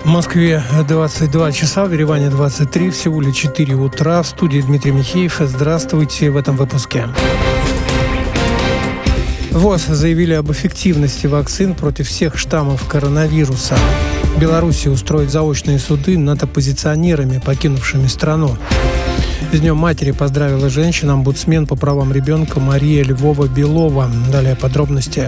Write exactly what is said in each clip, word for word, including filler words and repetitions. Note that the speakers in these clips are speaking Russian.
В Москве двадцать два часа, в Ереване двадцать три, всего лишь четыре утра. В студии Дмитрий Михеев. Здравствуйте в этом выпуске. ВОЗ заявили об эффективности вакцин против всех штаммов коронавируса. Беларусь устроит заочные суды над оппозиционерами, покинувшими страну. С Днем матери поздравила женщин-омбудсмен по правам ребенка Мария Львова-Белова. Далее подробности.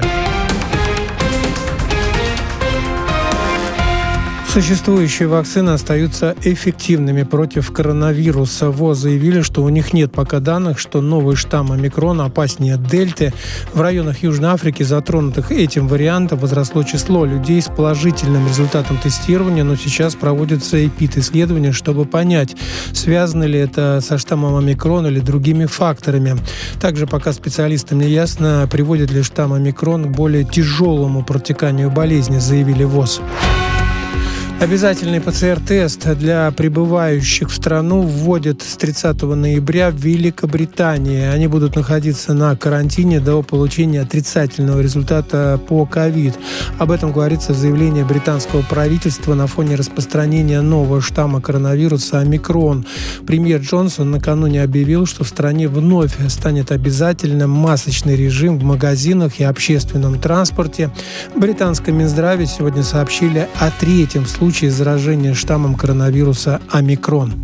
Существующие вакцины остаются эффективными против коронавируса. ВОЗ заявили, что у них нет пока данных, что новый штамм омикрон опаснее дельты. В районах Южной Африки, затронутых этим вариантом, возросло число людей с положительным результатом тестирования, но сейчас проводятся эпид-исследования, чтобы понять, связано ли это со штаммом омикрон или другими факторами. Также пока специалистам не ясно, приводит ли штамм омикрон к более тяжелому протеканию болезни, заявили ВОЗ. Обязательный ПЦР-тест для прибывающих в страну вводят с тридцатого ноября в Великобритании. Они будут находиться на карантине до получения отрицательного результата по ковид. Об этом говорится в заявлении британского правительства на фоне распространения нового штамма коронавируса омикрон. Премьер Джонсон накануне объявил, что в стране вновь станет обязательным масочный режим в магазинах и общественном транспорте. В британском Минздраве сегодня сообщили о третьем случае заражения штаммом коронавируса омикрон.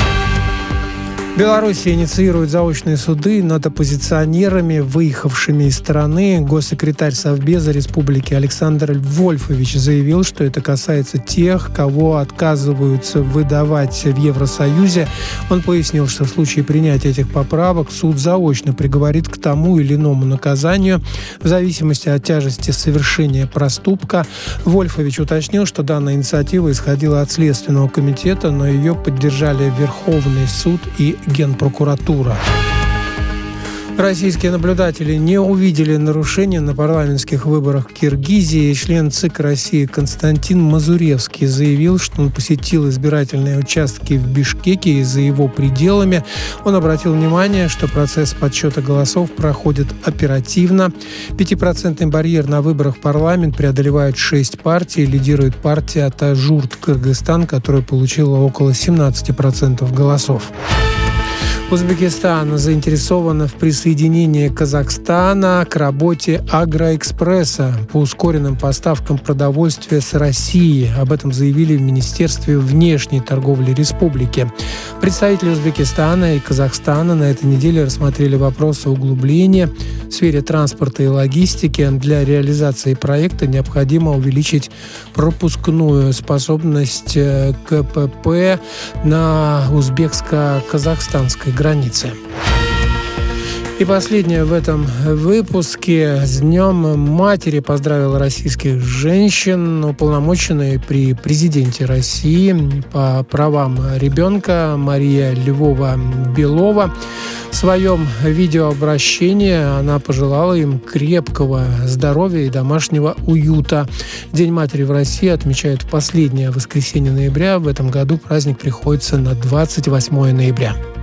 Беларусь инициирует заочные суды над оппозиционерами, выехавшими из страны. Госсекретарь Совбеза Республики Александр Вольфович заявил, что это касается тех, кого отказываются выдавать в Евросоюзе. Он пояснил, что в случае принятия этих поправок суд заочно приговорит к тому или иному наказанию в зависимости от тяжести совершения проступка. Вольфович уточнил, что данная инициатива исходила от Следственного комитета, но ее поддержали Верховный суд и Генпрокуратура. Российские наблюдатели не увидели нарушений на парламентских выборах в Киргизии. Член ЦИК России Константин Мазуревский заявил, что он посетил избирательные участки в Бишкеке и за его пределами. Он обратил внимание, что процесс подсчета голосов проходит оперативно. Пятипроцентный барьер на выборах в парламент преодолевают шесть партий. Лидирует партия Атажурт Кыргызстан, которая получила около семнадцать процентов голосов. Узбекистан заинтересован в присоединении Казахстана к работе Агроэкспресса по ускоренным поставкам продовольствия с России. Об этом заявили в Министерстве внешней торговли республики. Представители Узбекистана и Казахстана на этой неделе рассмотрели вопросы углубления в сфере транспорта и логистики. Для реализации проекта необходимо увеличить пропускную способность КПП на узбекско-казахстанской границе. И последнее в этом выпуске. С Днем матери поздравил российских женщин уполномоченный при президенте России по правам ребенка Мария Львова-Белова. В своем видеообращении она пожелала им крепкого здоровья и домашнего уюта. День матери в России отмечают в последнее воскресенье ноября. В этом году праздник приходится на двадцать восьмое ноября.